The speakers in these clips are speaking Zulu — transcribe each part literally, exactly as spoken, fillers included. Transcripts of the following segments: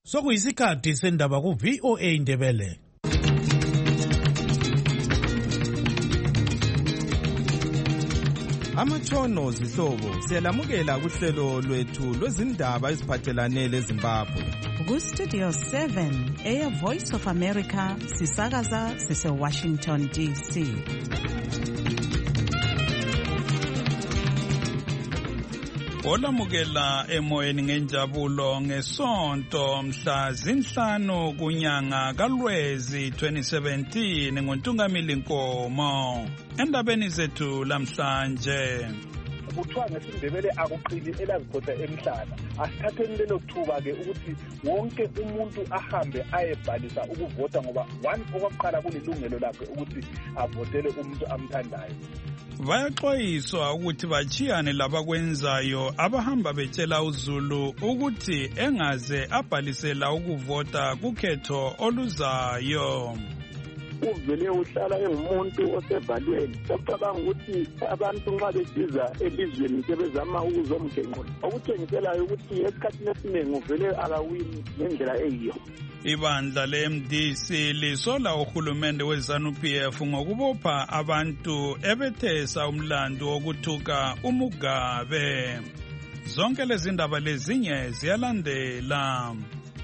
Sokuyisikhathi sendaba ku V O A Indebele. Amatshono zihlobo siyalamukela kuhlelo lwethu lwezindaba eziphathelane leZimbabwe. Ku Studio seven, Air Voice of America, sisakaza sise Washington D C. Olamukela emoyeni ngenjabulo ngesonto mhla zinhlanu kunyanga kaLwezi twenty seventeen ngoNtungamili Nkomo. Endabeni zethu lamhlanje kuthiwa ngesindebele akuqili elazikhoda emhlana. Asithatheni lelo thuba ke ukuthi wonke umuntu ahambe ayebhalisa ukuvota ngoba one okokuqala kulilungelo lakhe ukuthi avotele umuntu amthandayo. Bayaxwayiswa ukuthi bachiyane labakwenzayo abahamba betshela uZulu ukuthi engaze abhalisela ukuvota kukhetho oluzayo. Uvele uhlala engumuntu osebhalweni ocabanga ukuthi abantu nxa besiza elizweni sebezama ukuzomgenqula okutshengiselayo ukuthi esikhathini esiningi uvele akawini ngendlela eyiyo. Ibandla le-M D C lisola uhulumende we-ZANU P F ngokubopha abantu ebethesa umlando wokuthuka uMugabe. Zonke lezi ndaba lezinye ziyalandela.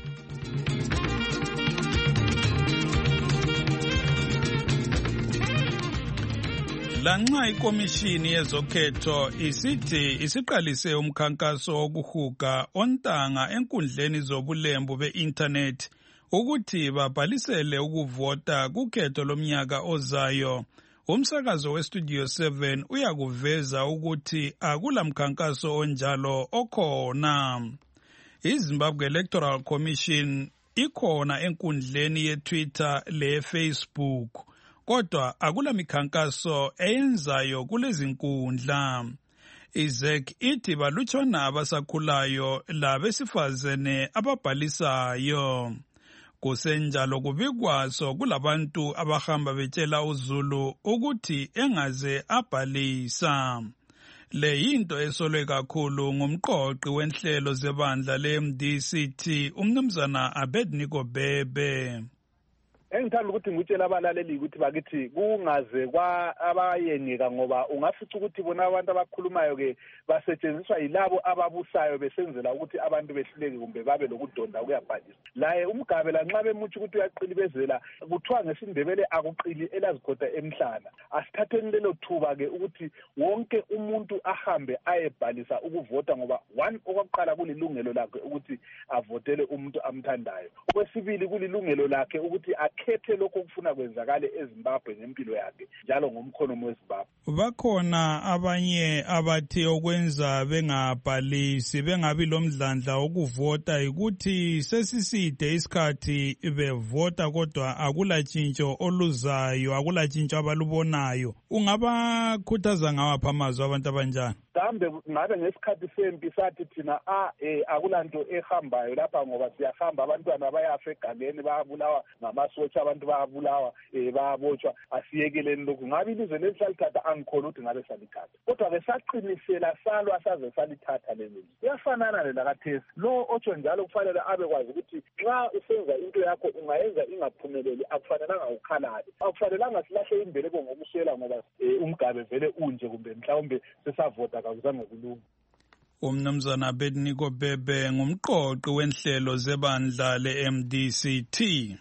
Lanxa ikomishini yezokhetho isithi isiqalise umkhankaso wokuhuga ontanga enkundleni zobulembu be-internet ukuthi babhalisele ukuvota kukhetho lomnyaka ozayo, umsakazo weStudio seven uyakuveza ukuthi akula mkhankaso onjalo okhona. iZimbabwe Electoral Commission ikhona enkundleni yeTwitter le-Facebook, kodwa akula mikhankaso eyenzayo kulezi nkundla. I-Z E C ithi balutshwana abasakhulayo labesifazane ababhalisayo. Kusenjalo kubikwaso kulabantu abahamba betshela uZulu ukuthi engaze abhalisa. Le yinto esolwe kakhulu ngumqoqi wenhlelo zebandla le-M D C T umnumzana Abednego Bebe. Engithanda ukuthi ngitshela abalaleli ukuthi bakithi kungaze kwa abayengeka ngoba ungafica ukuthi bona abantu abakhulumayo ke basetshenziswa yilabo ababusayo besenzela ukuthi abantu behluleke kumbe babe lokudonda kuyabhalisa. Laye uMugabe lanxa bemutsha ukuthi uyaqilibezela kuthiwa ngesindebele akuqili elazikhoda emhlana. Asithatheni lelo thuba ke ukuthi wonke umuntu ahambe ayebhalisa ukuvota ngoba one okokuqala kulilungelo lakhe ukuthi avotele umuntu amthandayo. Okwesibili kulilungelo lakhe ukuthi khethe lokho okufuna kwenzakale eZimbabwe ngempilo yakhe njalo ngomkhono weZimbabwe. Bakhona abanye abathi okwenza bengabhalisi bengabi lomdlandla wokuvota ukuthi sesiside isikhathi bevota kodwa akula tshintsho oluzayo, akula tshintsho abalubonayo. Ungabakhuthaza ngawaphi amazwi abantu abanjani? Kambe ngabe ngesikhathi sempi sathi thina a eh akulanto ehambayo lapha ngoba siyahamba abantwana bayafa egangeni bayabulawa ngamasotsha abantu bayabulawa eh bayabotshwa asiyekeleni lokhu. Ngabe ilizwe lesalithatha angikholwa ukuthi ngabe salithatha kodwa ke saqinisela salwa saze salithatha leli. Kuyafanana lelakathesi lo otsho njalo kufanele abe kwazi ukuthi xa usenza into yakho ungayenza ingaphumeleli akufanelanga ukhalale, akufanelanga silahle imbeleko ngokuswela ngoba uMugabe vele unje kumbe mhlawumbe sesavota kakuzange kulunga. Umnumzana Abednego Bebe ngumqoqi wenhlelo zebandla le-M D C T.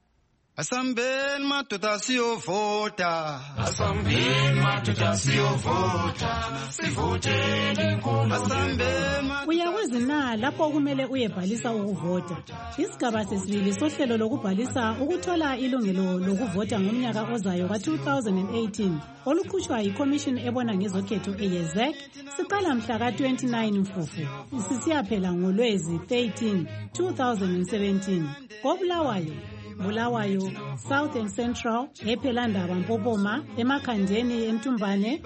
Asambeni madoda siyovota, asambeni madoda siyovota, sivoteni inkulu. Asambeni uyakwazi na lapho kumele uyebhalisa ukuvota. Isigaba sesibili sohlelo lokubhalisa ukuthola ilungelo lokuvota ngomnyaka ozayo ka two thousand eighteen olukhutshwa yiCommission ebona ngezokhetho eye-Z E C siqala mhla ka twenty-nine Mfufu sisiyaphela ngoLwezi thirteen two thousand seventeen koBulawayo, Bulawayo, South and Central, ePhelandaba Mpopoma, eMakhandeni eNtumbane,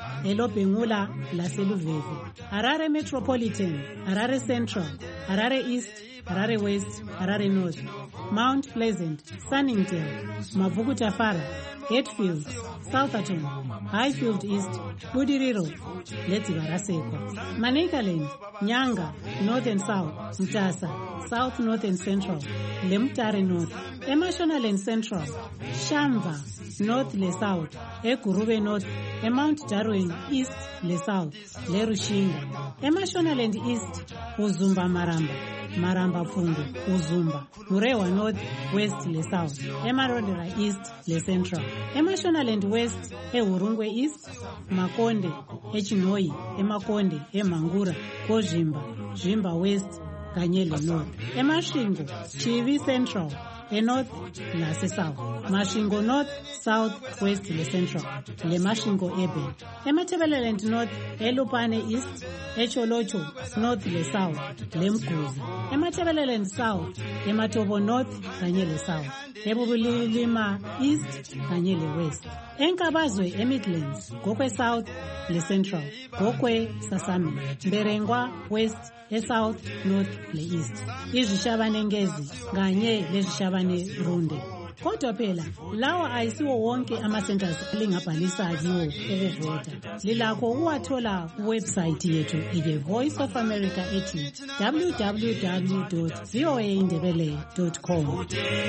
eLobhengula laseLuveve. Harare Metropolitan, Harare Central, Harare East, Harare West, Harare North, Mount Pleasant, Sunningdale, Mavuku Tafara, Hatfield, Southerton, Highfield East, Budiriro, Ledzivaraseko, Manicaland, Nyanga, North and South, Mtasa, South, North and Central, Lemtare North, Emashonaland Central, Shamva, North le South, Ekurube North, Mount Darwin East le South, le Rushinga, Emashonaland East, Uzumba Maramba, Maramba Fundu, Uzumba, Murewa North, West le South, Emarondera East le Central, Emashonaland West, Eurungwe East, Makonde, Echinoi, Emakonde, Emangura, Kozhimba, Jimba West, Kanyele North, Emashingo, Chivi Central, e North nase South, Mashingo North, South, West le Central, le Mashingo Ebe, Emathebeleland North, Elupane East, Echolocho North le South, le Mguzi, Emathebeleland South, Ematobo North, kanye le South, Ebubulilima East, kanye le West, Enkabazwe eMidlands, Gokwe South le Central, Gokwe Sasami, Mberengwa West, e South, North le East, izishabane ngezi kanye lezishabane runde. Kodwa phela lawa ayisiwo wonke ama-centers lingabhalisa kiwo ukuvota. Lilakho ukuwathola kuwebsite yethu iye Voice of America ethi w w w dot v o a indebele dot com.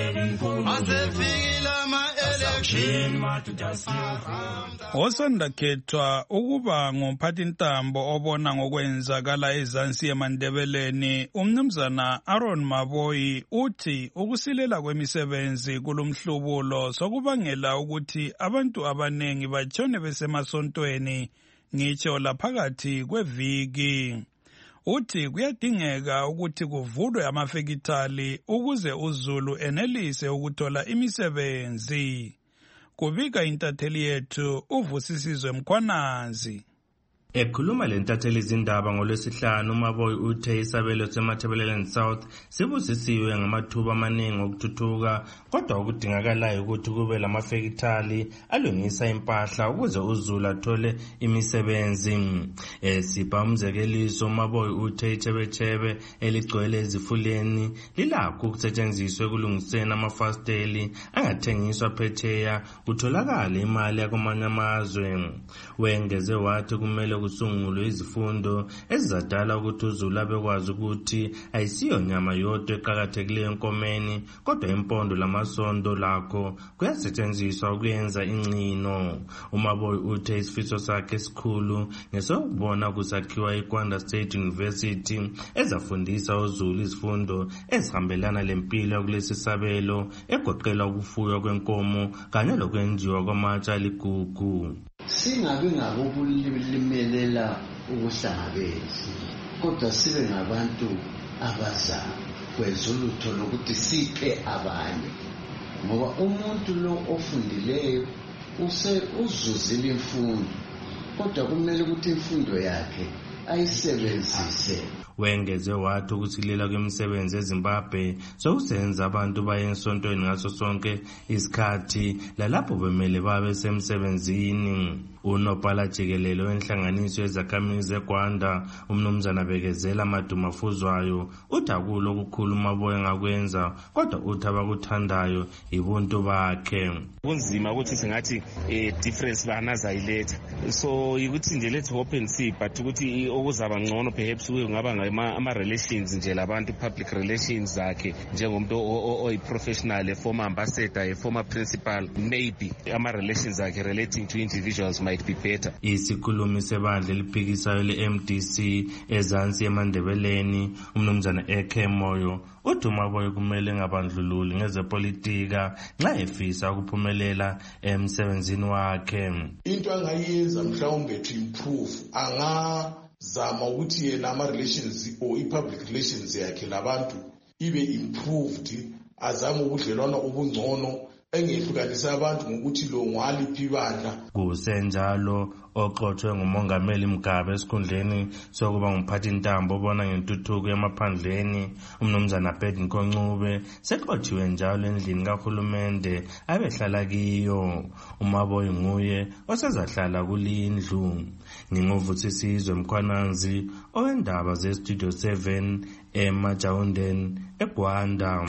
Osanda khethwa ukuba ngumphathintambo obona ngokwenzakala ezansi emandebeleni, umnumzana Aaron Maboyi uthi ukusilela kwemisebenzi kulumhlubulo sokubangela ukuthi abantu abanengi batshone besemasontweni ngitsho laphakathi kweviki. Uthi kuyadingeka ukuthi kuvulwe amafekithali ukuze uZulu enelise ukuthola imisebenzi. Kubika intatheli yethu uVusisizwe Mkhwanazi. Ekhuluma lentatheli izindaba ngolwesihlanu, uMaboyi uthe isabelo seMathebeleland South sibusisiwe ngamathuba amaningi okuthuthuka, kodwa okudingakalayo ukuthi kube lamafekithali alungisa impahla ukuze uZulu athole imisebenzi. Esipha umzekeliso, uMaboyi uthe ichebechebe eligcwele ezifuleni lilakho ukusetshenziswa ekulungiseni amafasteli angathengiswa phetsheya kutholakala imali yakwamanye amazwe. Wengeze wathi kumele kusungulwe izifundo ezizadala ukuthi uZulu abekwazi ukuthi ayisiyo nyama yodwa eqakathekileyo enkomeni, kodwa impondo lamasondo lakho kuyasetshenziswa ukuyenza ingcino. uMaboyi uthe isifiso sakhe esikhulu ngesokubona kusakhiwa iGwanda State University ezafundisa uZulu izifundo ezihambelana lempilo kulesi sabelo egoqela ukufuywa kwenkomo kanye lokwenziwa kwamatshe aligugu. Singabe ngabokulimelela ukuhlangabeza, kodwa sibe ngabantu abazayo kwenza ulutho lokuthi siphe abanye, ngoba umuntu lo ofundileyo use uzuzile imfundo, kodwa kumele ukuthi imfundo yakhe ayisebenzise. Wengeze wathi ukusilela kwemisebenzi eZimbabwe sokusenza abantu baye esontweni ngaso sonke isikhathi lalapho bemele babe semsebenzini. Unobhala jikelele wenhlanganiso yezakhamizi eGwanda, umnumzana Bekezela Madumafuzwayo, uthi akulo okukhulu uMaboyi ngakwenza, kodwa uthi abakuthandayo ibuntu bakhe. Kunzima ukuthi singathi eh difference banazayiletha, so ukuthi nje let's hope and see, but ukuthi okuzaba ngcono perhaps kungaba ama relations nje labantu, public relations zakhe njengomuntu oyi professional, a former ambassador, a former principal, maybe ama relations zakhe relating to individuals might be better. Isikhulumi sebandla eliphikisayo le-M D C ezansi emandebeleni, umnumzana Eke Moyo, uthi uMaboyi kumele ngabandlululi ngezepolitika nxa efisa ukuphumelela emsebenzini wakhe. Into angayenza mhlawumbe to improve anga zama ukuthi yena ama relations or i-public relations yakhe labantu ibe improved, azama ubudlelwano obungcono engehlukanisa abantu ngokuthi lo ngwaliphi ibandla. Kusenjalo oxoxwe ngumongameli Mgabe esikhundleni sokuba ngumphathi ntambo obona ngentuthuko emaphandleni umnumzana Bedniko Ncube sexotshiwe njalo endlini kahulumende abehlala kiyo. Umaboyi nguye osezahlala kulindlu. Nginguvusisizwe Mkhwananzi owendaba ze-Studio seven eMajawundeni eGwanda.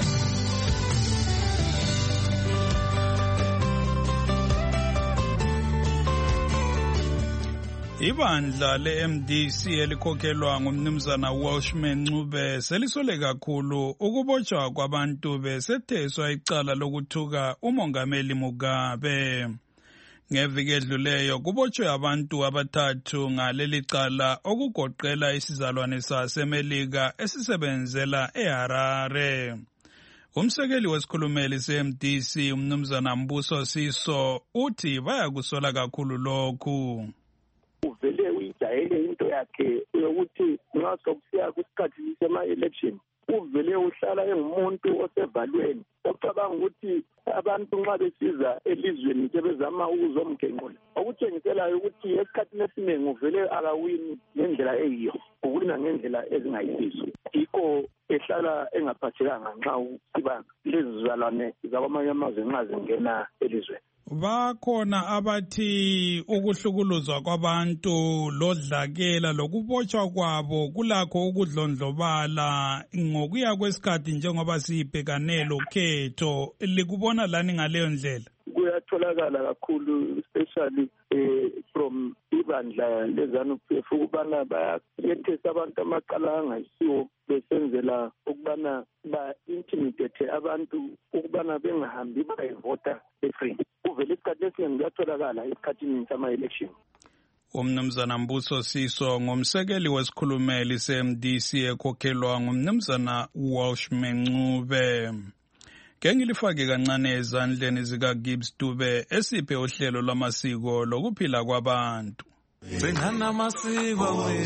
Ibandla le-M D C elikhokhelwa ngumnumzana Welshman Ncube selisole kakhulu ukubotshwa kwabantu besetheswa icala lokuthuka umongameli Mugabe. Ngeviki edluleyo kubotshwe abantu abathathu ngaleli cala okugoqela isizalwane saseMelika esisebenzela eHarare. Umsekeli wesikhulumeli se-M D C umnumzana Mbuso Siso uthi bayakusola kakhulu lokhu. Uvele uyijayele into yakhe yokuthi nxa sokusiya kwisikhathi sema-election uvele uhlala engumuntu osevalweni ocabanga ukuthi abantu nxa besiza elizweni sebezama ukuzomgenqula okutshengiselayo ukuthi esikhathini esiningi uvele akawini ngendlela eyiyo uwina ngendlela ezingayisizo yikho ehlala engaphathekanga nxa usiba lezizalwane zakwamanye amazwe nxa zingena elizweni. Bakhona abathi ukuhlukuluzwa kwabantu lodlakela lokubotshwa kwabo kulakho ukudlondlobala ngokuya kwesikhathi njengoba sibhekane lokhetho. Likubona lani ngaleyo ndlela? Kuyatholakala kakhulu especially eh, from ibandla leZANU-P F ukubana bayethesa abantu amaqala angayisiwo besenzela ukubana ba-intimidate abantu ukubana bengahambi bayevota e-free. Uvele isikhathi esiningi kuyatholakala esikhathini sama-election. Umnumzana Mbuso Siso ngumsekeli wesikhulumeli se-M D C ekhokhelwa ngumnumzana Welshman Ncube. Ngengilifake kancane ezandleni zikaGibbs Dube esiphe uhlelo lwamasiko lokuphila kwabantu. Bengana amasiko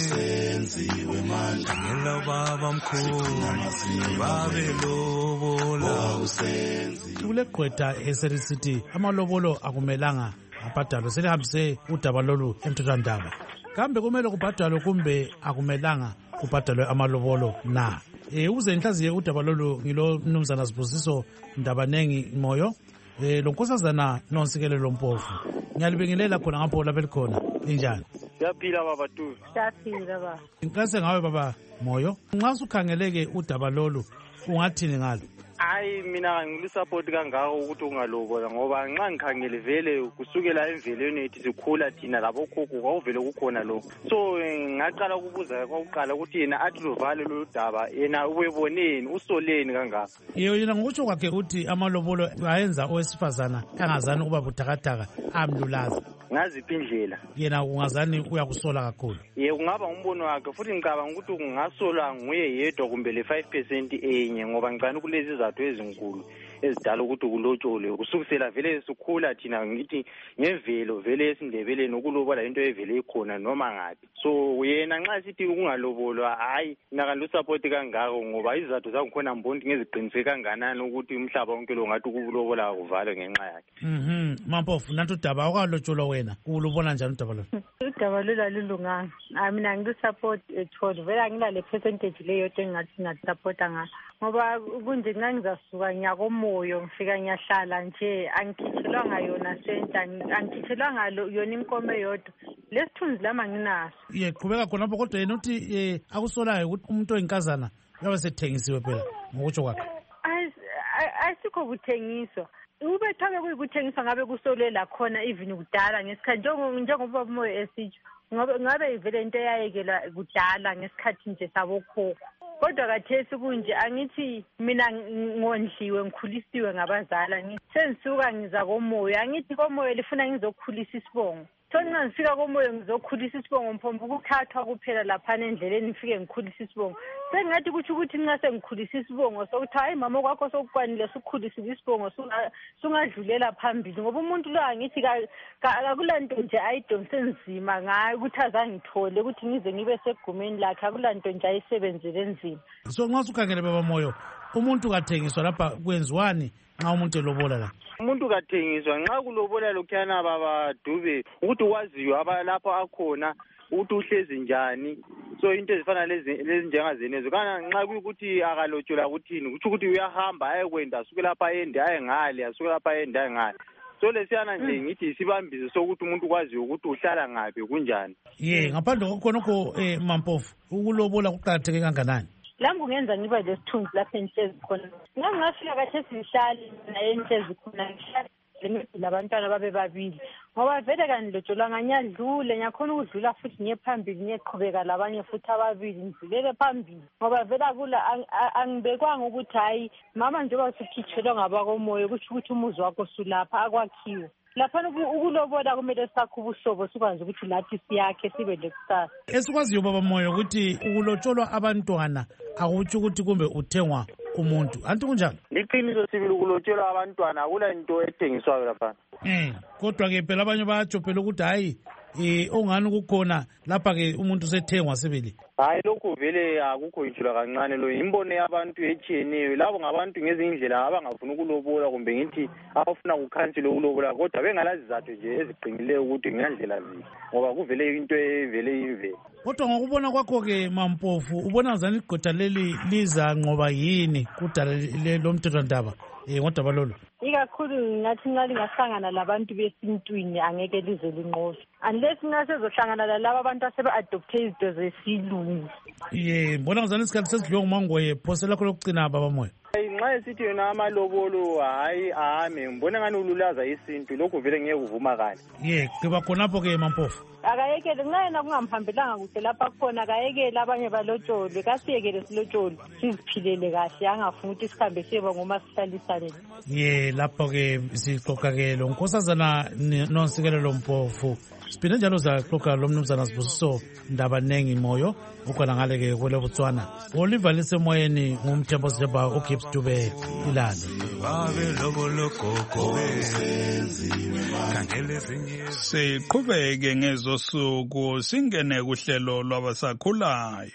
awenziwe manje ngela baba mkhulu babe lobola usenzi. Kule gqwetha eserisithi amalobolo akumelanga abhadalwe selihambise udaba lolu emthethwandaba. Kambe kumele kubhadalwe kumbe akumelanga kubhadalwe amalobolo na? Eh uze ngihlaziye udaba lolu ngilo mnumzana Sibusiso Ndabanengi Moyo eh lonkosazana nonsikelelo Mpofu. Ngiyalibingelela khona ngapho lapha elikhona. Injani? Siyaphila baba tu. Siyaphila baba. Inkaze ngawe baba Moyo. Nxa usukhangeleke udaba lolu ungathini ngalo? Hayi mina ngilisupport kangaka ukuthi ungalobola ngoba nxa ngikhangele vele kusukela emvelweni ethi sikhula thina labo khokho kwavele kukhona lokho. So ngaqala ukubuza kwakuqala ukuthi yena athi lovale lo daba yena ubeboneni usoleni kangaka. Yebo yena ngokutsho kwakhe uthi amalobolo ayenza owesifazana angazani ukuba buthakathaka amlulaza. Ngaziphi indlela yena ungazani uyakusola kakhulu? Yebo kungaba umbono wakhe futhi ngicabanga ukuthi kungasola nguye yedwa kumbe le five percent enye ngoba ngicana kulezi izathu ezinkulu ezidala ukuthi kulotshole kusukisela vele sikhula thina ngithi ngemvelo vele esindebeleni ukulobola into evele ikhona noma ngathi. So yena nxa sithi kungalobolwa hayi mina lo support kangako ngoba izathu zangikhona mbondi ngeziqiniseke kanganani ukuthi umhlaba wonke lo ngathi ukulobola kuvalwe ngenxa yakhe. Mhm Mampofu nantu udaba awukalotsholwa wena ulubona njani udaba lo? Udaba lo lalilunganga. Mina ngilu support ethole vele angilale percentage leyo engathi ngathi supporta ngayo ngoba kunje ngangizasuka nyakomoyo ngifika ngiyahlala nje angikhithelwanga yona senta angikhithelwanga yona inkomo eyodwa lesithunzi lama nginaso. Ye qhubeka khona lapho kodwa yena uthi akusolayo ukuthi umuntu oyinkazana uyabe sethengisiwe phela ngokutsho kwakhe. Asikho kuthengiswa. Ube thabe kuyikuthengiswa ngabe kusolela khona even kudala ngesikhathi njengoba njengoba umoya esitsho ngabe ngabe ivele into eyayekela kudala ngesikhathi nje sabokhokho. Kodwa kathesi kunje angithi mina ngondliwe ngikhulisiwe ngabazala ngithi sengisuka ngiza komoya angithi komoya lifuna ngizokhulisa isibongo so nxa ngifika komoyo ngizokhulisa isibongo mphombe ukuthathwa kuphela laphana endleleni ngifike ngikhulisa isibongo sengathi kutsho ukuthi nxa sengikhulisa isibongo sokuthi hayi mama kwakho sokukwanile sukukhulisile isibongo sungadlulela phambili ngoba umuntu lo angithi akulanto nje ayidonse nzima ngayo ukuthi azangithole ukuthi ngize ngibe segumeni lakhe akulanto nje ayisebenzele nzima. So nxa sukhangele baba Moyo umuntu kathengiswa lapha kwenziwani nxa umuntu elobola la? Umuntu kathengiswa nxa kulobola lokhuyana baba Dube ukuthi waziyo abalapha akhona ukuthi uhlezi njani, so into ezifana lezi njengazenezo kana nxa kuyikuthi akalotshelwa ukuthini kuthi ukuthi uyahamba ayekwenda asuke lapha ende aye ngale asuke lapha ende aye ngale, so lesiyana nje ngithi isibambiso sokuthi umuntu kwaziyo ukuthi uhlala ngaphi kunjani. Ye ngaphandle kokhonokho eh Mampofu ukulobola kuqakatheke kanganani? Lami kungenza ngiba lesithunzi lapha enhlezi khona ngangafika kahle sihlali naye enhlezi khona ngihlala lemidila abantwana babe babili ngoba vele kandilotshelwa nganyadlule ngiyakhona ukudlula futhi ngiye phambili ngiyeqhubeka labanye futhi ababili ngidlulele phambili ngoba vele akula angibekwanga ukuthi hayi mama njengoba usukhitshelwa ngabakomoya kusho ukuthi umuzi wakho sulapha akwakhiwe lapha ukulobola kumele sakhe ubuhlobo sikwazi ukuthi lathi siyakhe sibe lekusasa. Esikwaziyo baba Moyo ukuthi ukulotsholwa abantwana akutsho ukuthi kumbe uthengwa umuntu anti kunjani? Liqiniso sibili ukulotshelwa abantwana akula into ethengiswayo lapha. Eh kodwa ke phela abanye bayajophela ukuthi hayi eh ongani kukhona lapha ke umuntu sethengwa sibili. Hayi lokho vele akukho injula kancane lo imbono yabantu echiyeneyo labo ngabantu ngezindlela abangafuna ukulobola kumbe ngithi abafuna ukukhansela ukulobola kodwa bengalazi zathu nje eziqinileyo ukuthi ngiyandlela ziphi ngoba kuvele into evele imvelo. Kodwa ngokubona kwakho ke Mampofu ubona ngani igqoda leli liza ngoba yini kudala lo mthethwandaba eh ngodaba lolu? Ikakhulu ngathi nxa lingahlangana labantu besintwini angeke lize linqobe unless ngasezohlangana lalabo abantu asebe-adopthe izinto zesilungu. Ye mbona ngazani isikhathi sesidliwe ngumangoye phose lakho lokucina baba Moyo? Nxa esithi yona amalobolo hayi ame mbona ngani ululaza isintu lokho vele ngeke kuvuma kani. Ye kuba khonapho ke Mampofu akayekele nxa yena kungamhambelanga kuhle lapha khona akayekele abanye balotshole kasiyekele silotshole siziphilele kahle angafuni ukuthi sikhambe siyeba ngoma sihlalisane. Ye lapho ke sixoxa ke lo nkosazana nonsikelelo Mpofu siphinde njalo zaxoxa lo mnumzana Sibusiso Ndabanengi Moyo ukhona ngale ke kwele Botswana Oliver lisemoyeni ngumthembo Sithemba uGibbs Dube ilale siqhubeke ngezosuku singene kuhlelo lwabasakhulayo.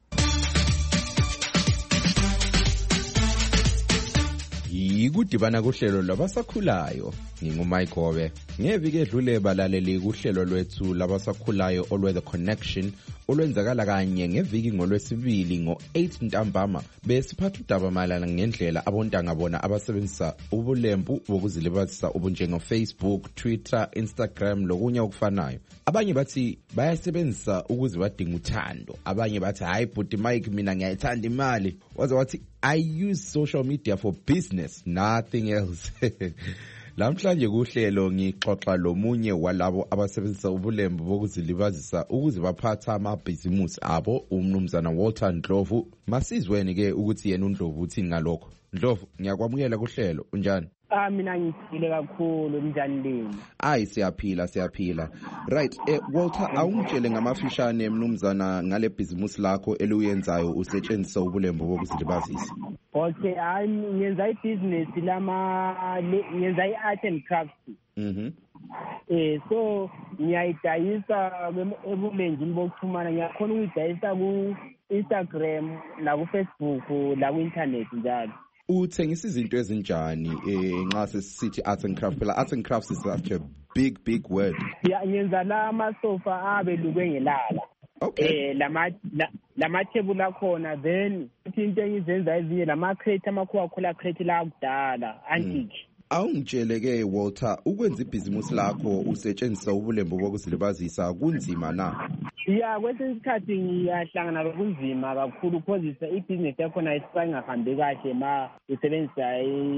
Yikudibana kuhlelo lwabasakhulayo ngingumike Gobe ngeviki edlule balaleli kuhlelo lwethu labasakhulayo olwe The Connection olwenzakala kanye ngeviki ngolwesibili ngo eight ntambama besiphatha udaba malana ngendlela abontanga bona abasebenzisa ubulembu bokuzilibazisa ubunjengo Facebook, Twitter, Instagram lokunye okufanayo. Abanye bathi bayasebenzisa ukuze badinga uthando, abanye bathi hayi bhuti Mike mina ngiyayithanda imali, waze wathi I use social media for business, nothing else. Lamhlanje kuhlelo ngixoxa lomunye walabo abasebenzisa ubulembu bokuzilibazisa ukuze baphatha amabhizimusi abo, umnumzana Walter Ndlovu. Masizweni ke ukuthi yena uNdlovu uthini ngalokho. Ndlovu, ngiyakwamukela kuhlelo, unjani? Ah mina ngiphile kakhulu, njani lini? Ayi siyaphila siyaphila. Right, eh Walter awungitshele ngamafishane mnumzana ngale business lakho eluyenzayo usetshenziswa ubulembu bokuzilibazisa. Okay, hayi ngenza ibusiness lama ngenza iart and crafts. Mhm. Eh so ngiyayidayisa ebulenjini bokuxhumana, ngiyakhona ukuyidayisa ku Instagram la ku Facebook la ku internet njalo. Uthengisa izinto ezinjani eh nxa sesithi arts and crafts? Phela arts and crafts is such a big big word. Ya ngenza la amasofa abelukwe ngelala. Okay. Eh lama lama table akhona, then into engizenza ezinye lama crate amakhuwa khola crate la kudala antique. Awungitshele ke Walter, ukwenza ibhizimusi lakho usetshenziswa ubulembu bokuzilibazisa kunzima na? Ya kwesinye isikhathi ngiyahlangana lokunzima kakhulu because i-business yakho na isingahambi kahle ma usebenzisa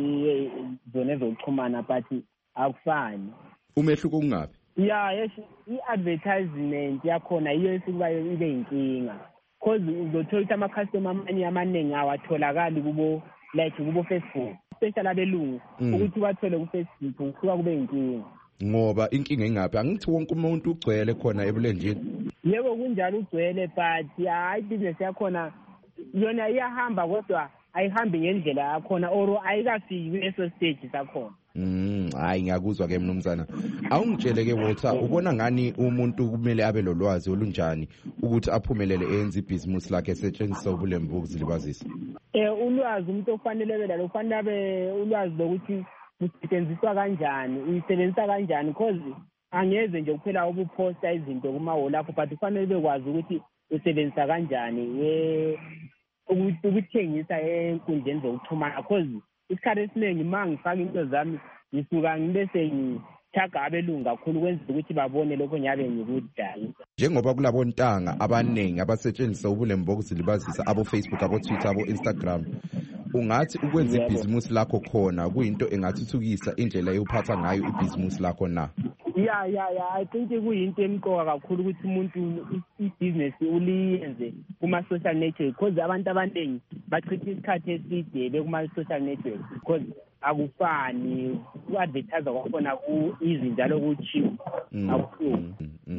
zona zokuxhumana but akufani. Umehluko ungapi? Ya yes, i-advertisement yakhona iyo esikubayo ibe inkinga because uzothola ukuthi ama-customer amanye amaningi awatholakali kubo like kubo Facebook, especially abelungu ukuthi bathole ku Facebook kusuka kube inkinga. ngoba inkinga ingaphi angithi wonke umuntu ugcwele khona ebulenjini yebo kunjalo ugcwele but hayi business yakhona yona iyahamba kodwa ayihambi ngendlela yakhona or ayikafiki kuleso stage sakhona. Mm, hayi ngiyakuzwa ke mnumzana. Awungitshele ke Walter, ubona ngani umuntu kumele abe lolwazi olunjani ukuthi aphumelele enze ibhizinisi lakhe esetshenziswa ubulembu bokuzilibazisa? Eh ulwazi umuntu ofanele abe lalo ufanele abe ulwazi lokuthi usetshenziswa kanjani, uyisebenzisa kanjani because angeze nje kuphela ubuposta izinto kuma wall lapho but ufanele bekwazi ukuthi usebenzisa kanjani eh ukuthengisa enkundleni zokuxhumana because isikhathi esiningi uma ngifaka into zami ngisuka ngibe sengithaga abelungu kakhulu kwenza ukuthi babone lokho ngiyabe ngikudayisa. Njengoba kulabontanga abaningi abasetshenziswa ubulembu bokuzilibazisa abo Facebook, abo Twitter, abo Instagram, ungathi ukwenza ibhizinisi lakho khona kuyinto engathuthukisa indlela yophatha ngayo ibhizinisi lakho na? Yeah yeah yeah I think kuyinto emqoka kakhulu ukuthi umuntu ibusiness uliyenze kuma social network because abantu abaningi bachitha isikhathi eside bekuma social network because akufani uadvertise kwakhona ku easy njalo ku cheap akufu.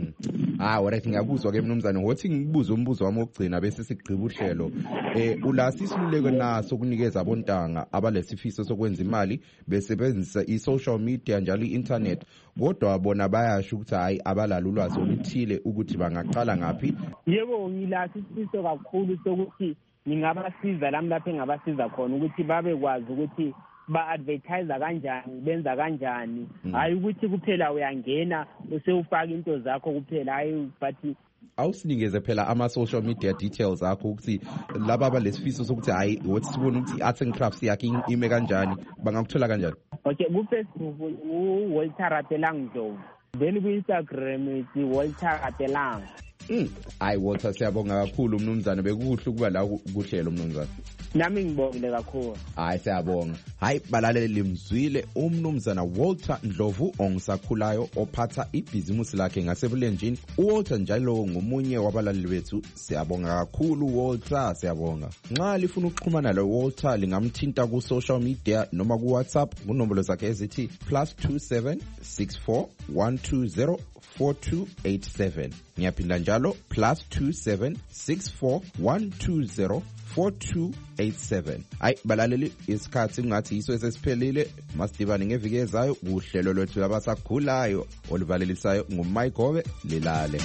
Ah alright ngiyakuzwa ke mnumzane ngothi ngibuza umbuzo wami ogcina bese sigqiba uhlelo. Eh ulasisiluleko naso kunikeza abontanga abalesifiso sokwenza imali besebenzisa i-social media njalo i-internet kodwa bona bayasho ukuthi hayi abalala ulwazi oluthile ukuthi bangaqala ngapi? Yebo ngilasi isifiso kakhulu sokuthi ngingabasiza lami lapho engabasiza khona ukuthi babe kwazi ukuthi ba-advertise kanjani benza kanjani hayi ukuthi kuphela uyangena usewufaka into zakho kuphela hayi but awusinikeze phela ama-social media details akho ukuthi laba abalesifiso sokuthi hayi wothi sibone ukuthi i-arts and crafts yakhe ime kanjani bangakuthola kanjani? Okay ku-Facebook u-Walter Ratelang Ndlovu then ku-Instagram it's Walter Ratelang. Mm. Hayi Walter siyabonga kakhulu mnumzane bekuhle ukuba la kuhlelo mnumzane. Nami ngibongile kakhulu. Hayi siyabonga. Hayi balaleli limzwile umnumzana Walter Ndlovu ongisakhulayo ophatha ibhizinisi lakhe ngasebulenjini. uWalter njalo ngomunye wabalaleli bethu. Siyabonga kakhulu Walter, siyabonga. Nxa lifuna ukuxhumana lo Walter lingamthinta ku social media noma ku WhatsApp kunombolo zakhe ezithi plus two seven six four one two zero four two eight seven. Ngiyaphinda njalo plus two seven six four one two zero four two eight seven. Hayi balaleli isikhathi ngathi yiso esesiphelile masidibane ngeviki ezayo kuhlelo lwethu labasakhulayo oluvalelisayo nguMayigobe lilale.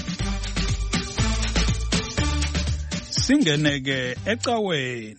Singeneke ecaweni.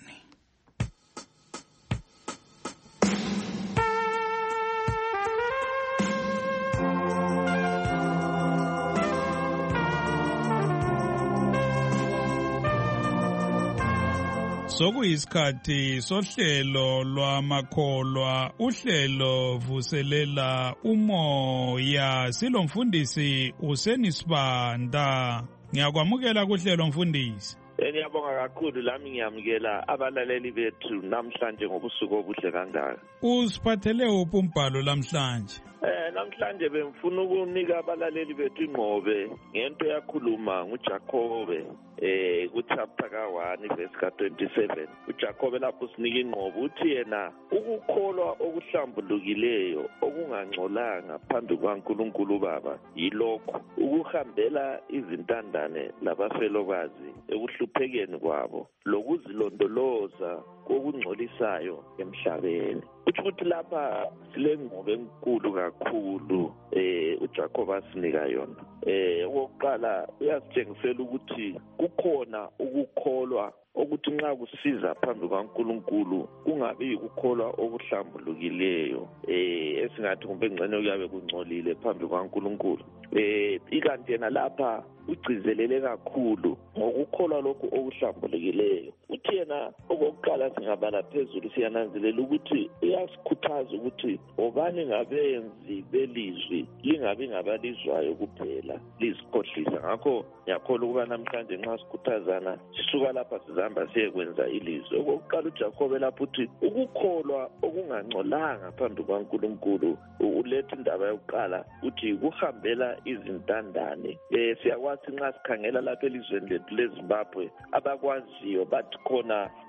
Sokuyisikhathi sohlelo lwamakholwa uhlelo vuselela umoya silomfundisi usenisibanda. Ngiyakwamukela kuhlelo mfundisi. Ngiyabonga kakhulu lami ngiyamukela abalaleli bethu namhlanje ngobusuku obuhle kangaka. Usiphathele uphi umbhalo namhlanje? Eh namhlanje bengifuna ukunika abalaleli bethu ingqobe ngento yakhuluma nguJakobe eh ku chapter ka one verse ka twenty-seven. uJakobe lapho sinika ingqobe uthi yena ukukholwa okuhlambulukileyo okungangcolanga phambi kwaNkulunkulu Baba yilokho ukuhambela izintandane labafelokazi ekuhluphekeni kwabo lokuzilondoloza kokungcolisayo emhlabeni. Ukuthi lapha silengqobe enkulu kakhulu eh uJakobe asinika yona. Eh okokuqala uyasitshengisela ukuthi kukhona ukukholwa ukuthi nxa kusiza phambi kwaNkulunkulu kungabi ukukholwa okuhlambulukileyo eh esingathi kumbe ngcene kuyabe kungcolile phambi kwaNkulunkulu. Eh ikanti yena lapha ugcizelele kakhulu ngokukholwa lokhu okuhlambulukileyo. Uthi yena okokuqala singabala phezulu siyananzelela ukuthi uyasikhuthaza ukuthi obani ngabenzi belizwi lingabi ngabalizwayo kuphela lizikhohlisa. Ngakho ngiyakholwa ukuba namhlanje nxa sikhuthazana sisuka lapha sizamba siyekwenza ilizwi. Okokuqala uJakobe lapho uthi ukukholwa okungangcolanga phambi kwaNkulunkulu uletha indaba yokuqala uthi kuhambela izintandane. Eh siyakwazi nxa sikhangela lapha elizweni lethu leZimbabwe abakwaziyo bathi khona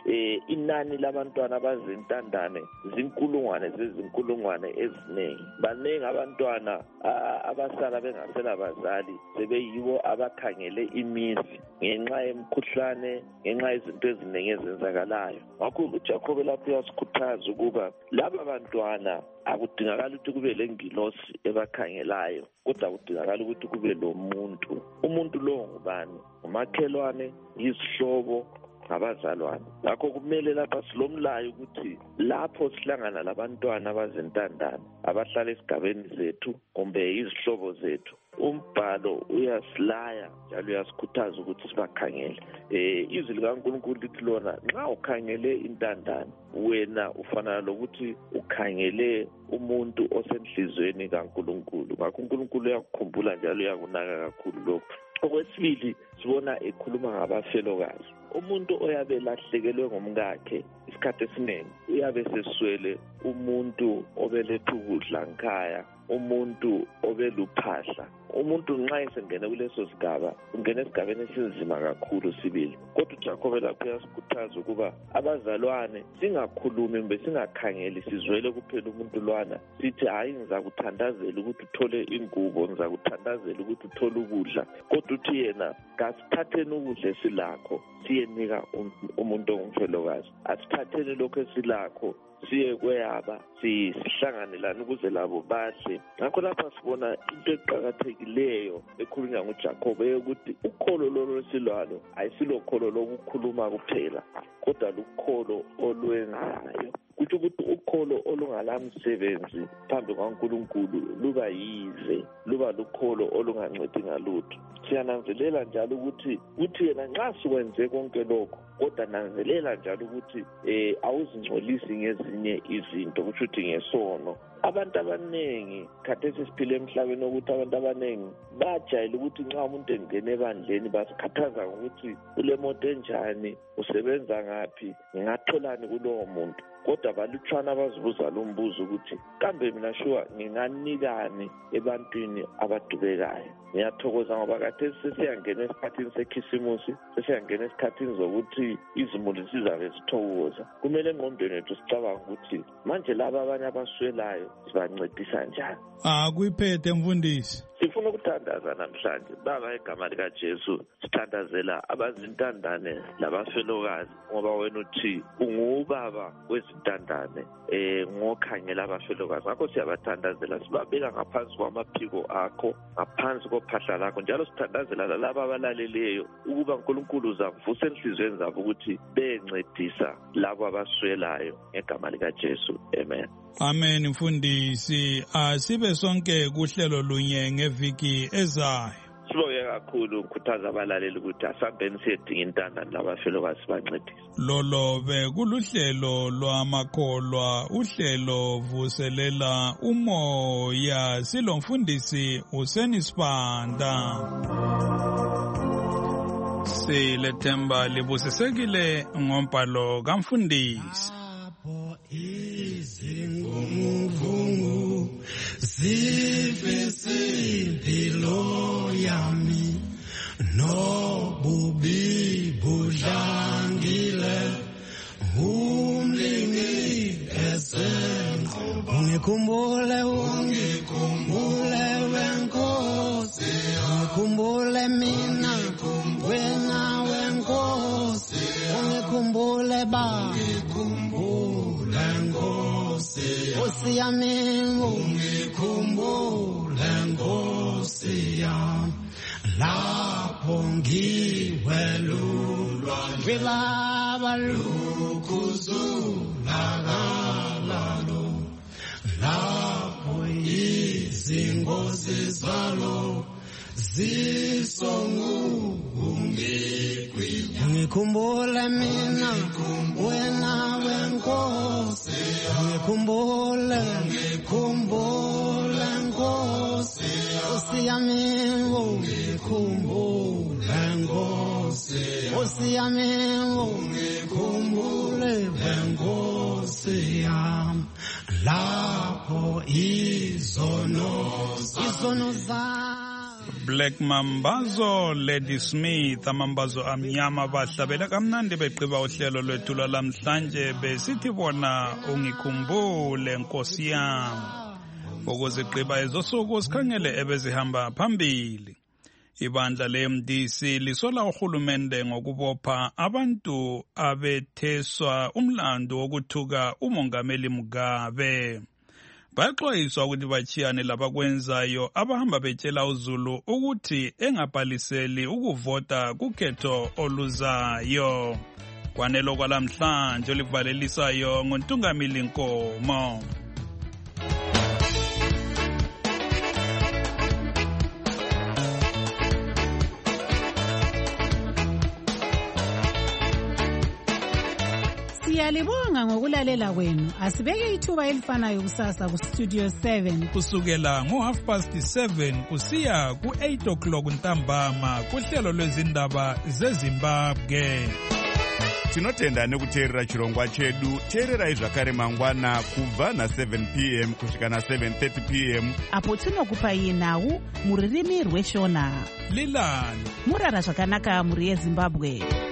eh inani labantwana abazintandane zinkulungwane zezinkulungwane eziningi. Baningi abantwana abasala bengasela bazali sebeyibo abakhangele imizi ngenxa yemkhuhlane, ngenxa yezinto eziningi ezenzakalayo. Ngakho uJacobe lapho uyasikhuthaza ukuba laba bantwana akudingakala ukuthi kube lengilosi ebakhangelayo, kodwa kudingakala ukuthi kube lo muntu. Umuntu lo ngubani? Umakhelwane, izihlobo, abazalwane. Ngakho kumele lapha silomlayo ukuthi lapho sihlangana labantwana abazintandane abahlala esigabeni zethu kumbe izihlobo zethu, umbhalo uyasilaya njalo uyasikhuthaza ukuthi sibakhangele. Eh izwi likaNkulunkulu lithi lona nxa ukhangele intandane wena ufana lokuthi ukhangele umuntu osenhlizweni kaNkulunkulu. Ngakho uNkulunkulu uyakukhumbula njalo uyakunaka kakhulu lokho. Okwesibili sibona ekhuluma ngabafelokazi. Umuntu oyabe lahlekelwe ngomkakhe isikhathi esiningi uyabe seswele umuntu obeletha ukudla nkhaya, umuntu obeluphahla. Umuntu nxa esengene kuleso sigaba ungena esigabeni esinzima kakhulu sibili. Kodwa uJacobe lapho uyasikhuthaza ukuba abazalwane singakhulumi mbe singakhangeli sizwele kuphela umuntu lwana sithi hayi ngizakuthandazela ukuthi uthole ingubo, ngizakuthandazela ukuthi uthole ukudla, kodwa uthi yena kasithatheni ukudla esilakho siyenika umuntu ongumfelokazi, asithatheni lokho esilakho siye kweyaba sihlanganelana ukuze labo bahle. Ngakho lapha sibona into eqhakathekileyo ekhulunywa nguJacobe yokuthi ukholo lolo silwalo ayisilo kholo lokukhuluma kuphela, kodwa lukholo olwenzayo. Kuthi ukuthi ukholo olungalamsebenzi phambi kwaNkulunkulu luba yize, luba lukholo olungancedi ngalutho. Siyananzelela njalo ukuthi uthi yena nxa sikwenze konke lokho, kodwa nanzelela njalo ukuthi eh awuzingcolisi ngezinye izinto, kusho ukuthi ngesono. Abantu abanengi khathesi siphile emhlabeni ukuthi abantu abanengi bajayela ukuthi nxa umuntu engene ebandleni basikhathaza ukuthi ule moto enjani, usebenza ngaphi, ngingatholani kulowo muntu. Kodwa balutshwana bazibuza lo mbuzo ukuthi kambe mina shuwa nginganikani ebantwini abadubekayo. Ngiyathokoza ngoba khathesi sesiyangena esikhathini sekhisimusi, sesiyangena esikhathini zokuthi izimuli sizabe zithokoza. Kumele engqondweni yethu sicabanga ukuthi manje laba abanye abaswelayo sibancedisa njani. Ah kuyiphethe mfundisi. Sifuna ukuthandaza namhlanje baba egama lika Jesu, sithandazela abazintandane labafelokazi ngoba wena uthi ungubaba wezintandane eh ngokhangela abafelokazi. Ngakho siyabathandazela, sibabeka ngaphansi kwamaphiko akho, ngaphansi kophahla lakho, njalo sithandazela laba abalaleleyo ukuba uNkulunkulu uzavusa enhlizweni zabo ukuthi bencedisa labo abaswelayo egama lika Jesu. Amen. Amen mfundisi. Asibe sonke kuhlelo lunye ngeviki ezayo. Sibonge kakhulu ukukhuthaza abalaleli ukuthi asambeni siyedinga intandane labafelokazi bancedise. Lolo be kuluhlelo lwamakholwa, uhlelo vuselela umoya. Silomfundisi Useni Sibanda. Silethemba libusisekile ngombhalo kamfundisi. Izinguvungu zivesimpilo yami, nobubi budlangile, umlingi esenqoba. Ungikhumbule, ungikhumbule wenkosi, ungikhumbule mina, wena wenkosi, ungikhumbule ba, Nkosi yami, ungikhumbule Nkosi yami, lapho ngiwelulwa njebaba lukuzulakalalo, lapho izingozi zalo zisongungikwinya. Ungikhumbule mina, wena wenkosi, ungikhumbule, ungikhumbule Nkosi, Nkosi yami, ungikhumbule Nkosi, Nkosi yami, ungikhumbule Nkosi yami, lapho izono izono zami Black Mambazo, Lady Smith, amambazo amnyama bahlabela kamnandi begqiba uhlelo lwethu lwalamhlanje besithi bona ungikhumbule Nkosi yami. Ukuzigqiba ezosuku sikhangele ebezihamba phambili. Ibandla le-M D C lisola uhulumende ngokubopha abantu abetheswa umlando wokuthuka uMongameli Mugabe. Baxwayiswa ukuthi bachiyane labakwenzayo abahamba betshela uZulu ukuthi engabhaliseli ukuvota kukhetho oluzayo. Kwanelo kwalamhlanje olivalelisayo ngoNtungamili Nkomo. Siyalibonga ngokulalela kwenu. Asibeke ithuba elifanayo kusasa ku Studio seven. Kusukela ngo half past seven kusiya ku eight o'clock ntambama kuhlelo lwezindaba zeZimbabwe. Tinotenda nekuteerera chirongwa chedu. Teererai zvakare mangwana kubva na seven p m kusvika na seven thirty p m apo tinokupai nhau muririmi rweshona. Lilani murara zvakanaka muri yeZimbabwe.